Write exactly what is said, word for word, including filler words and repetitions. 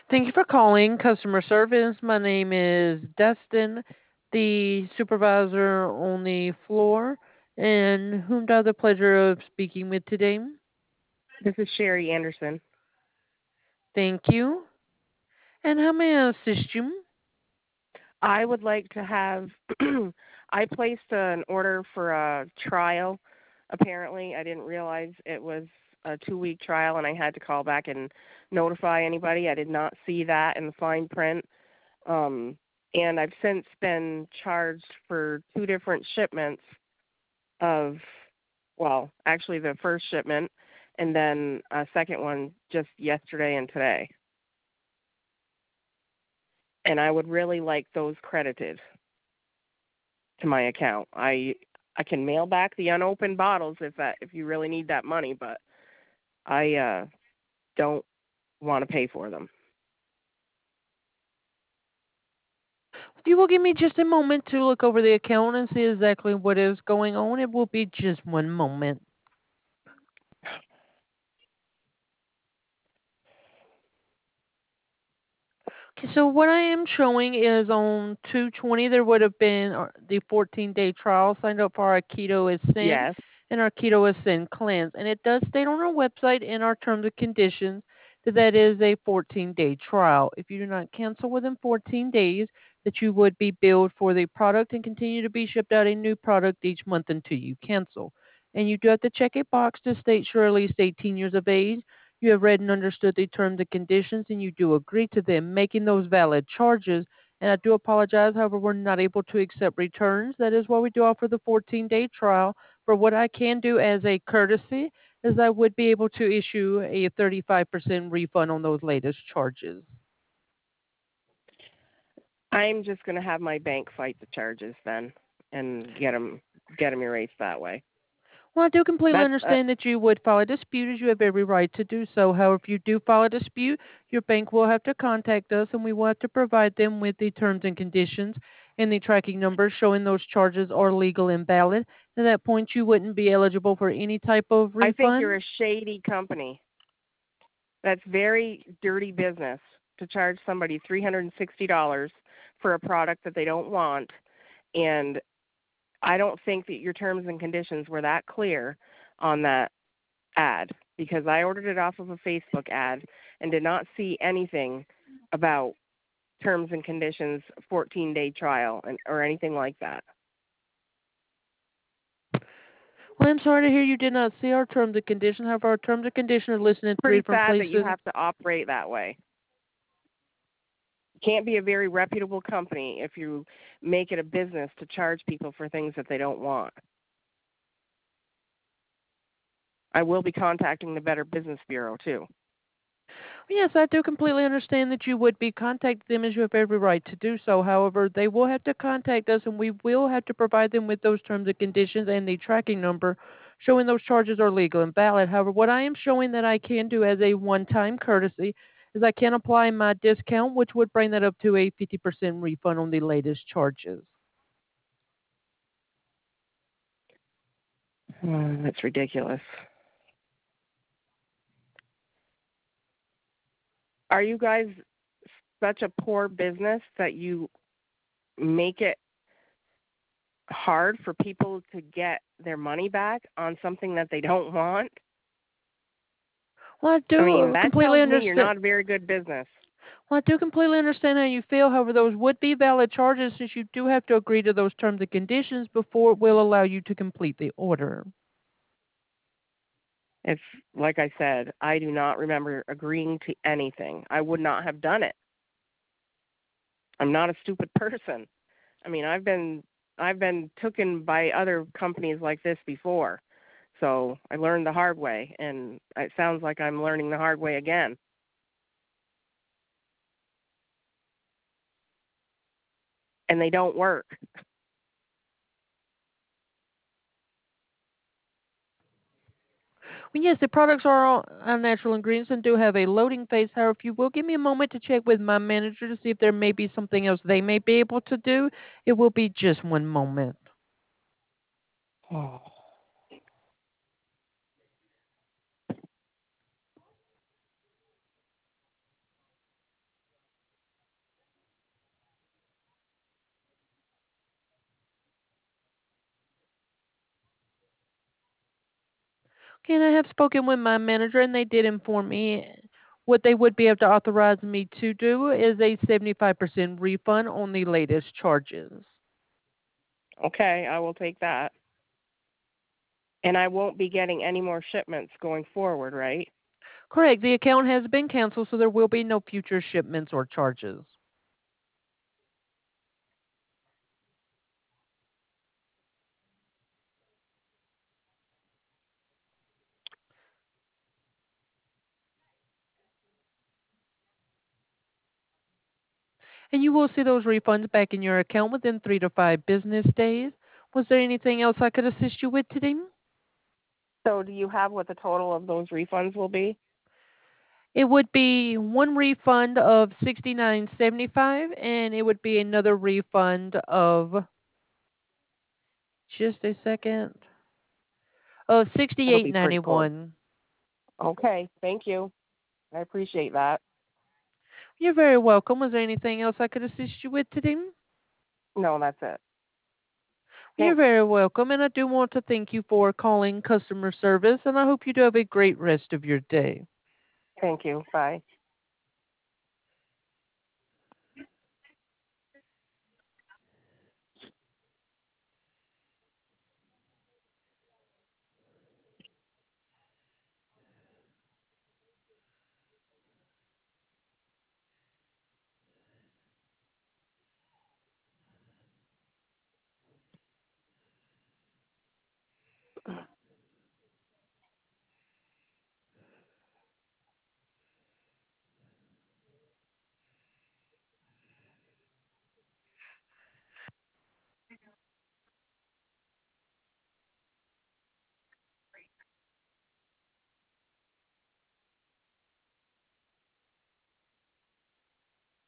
Thank you for calling customer service. My name is Dustin, the supervisor on the floor, and whom do I have the pleasure of speaking with today? This is Sherry Anderson. Thank you. And how may I assist you? I would like to have, I placed an order for a trial. Apparently, I didn't realize it was a two week trial and I had to call back and notify anybody. I did not see that in the fine print. Um, and I've since been charged for two different shipments of, well, actually the first shipment and then a second one just yesterday and today. And I would really like those credited to my account. I I can mail back the unopened bottles if that if you really need that money, but I uh don't want to pay for them. If you will give me just a moment to look over the account and see exactly what is going on, it will be just one moment. Okay, so what I am showing is on two twenty, there would have been uh, the fourteen-day trial signed up for our Keto Ascend Yes. and our Keto Ascend Cleanse. And it does state on our website in our terms and conditions that that is a fourteen-day trial. If you do not cancel within fourteen days, that you would be billed for the product and continue to be shipped out a new product each month until you cancel. And you do have to check a box to state you're at least eighteen years of age. You have read and understood the terms and conditions, and you do agree to them, making those valid charges. And I do apologize, however, we're not able to accept returns. That is why we do offer the fourteen-day trial. For what I can do as a courtesy is I would be able to issue a thirty-five percent refund on those latest charges. I'm just going to have my bank fight the charges then and get them get them erased that way. Well, I do completely That's uh, understand that you would file a dispute as you have every right to do so. However, if you do file a dispute, your bank will have to contact us and we will have to provide them with the terms and conditions and the tracking numbers showing those charges are legal and valid. At that point, you wouldn't be eligible for any type of I think you're refund. a shady company. That's very dirty business to charge somebody three hundred sixty dollars for a product that they don't want, and I don't think that your terms and conditions were that clear on that ad because I ordered it off of a Facebook ad and did not see anything about terms and conditions, fourteen day trial, and or anything like that. Well, I'm sorry to hear you did not see our terms and conditions. However, our terms and conditions are listed in three Pretty different sad that you places. have to operate that way. You can't be a very reputable company if you make it a business to charge people for things that they don't want. I will be contacting the Better Business Bureau too. Yes, I do completely understand that you would be contacting them as you have every right to do so. However, they will have to contact us and we will have to provide them with those terms and conditions and the tracking number showing those charges are legal and valid. However, what I am showing that I can do as a one-time courtesy is I can apply my discount, which would bring that up to a fifty percent refund on the latest charges. Hmm, that's ridiculous. Are you guys such a poor business that you make it hard for people to get their money back on something that they don't want? Well, I I mean, do that completely tells me you're understand. not a very good business. Well, I do completely understand how you feel. However, those would be valid charges since you do have to agree to those terms and conditions before it will allow you to complete the order. It's like I said, I do not remember agreeing to anything. I would not have done it. I'm not a stupid person. I mean, I've been I've been taken by other companies like this before. So I learned the hard way, and it sounds like I'm learning the hard way again. And they don't work. Well, yes, the products are all uh, natural ingredients and do have a loading phase. However, if you will give me a moment to check with my manager to see if there may be something else they may be able to do, it will be just one moment. Oh. Okay, and I have spoken with my manager, and they did inform me what they would be able to authorize me to do is a seventy-five percent refund on the latest charges. Okay, I will take that. And I won't be getting any more shipments going forward, right? Correct. The account has been canceled, so there will be no future shipments or charges. And you will see those refunds back in your account within three to five business days. Was there anything else I could assist you with today? So do you have what the total of those refunds will be? It would be one refund of sixty-nine seventy-five, and it would be another refund of just a second of It'll sixty-eight be pretty close. ninety-one. Okay, thank you. I appreciate that. You're very welcome. Was there anything else I could assist you with today? No, that's it. You're Thanks. very welcome, and I do want to thank you for calling customer service, and I hope you do have a great rest of your day. Thank you. Bye.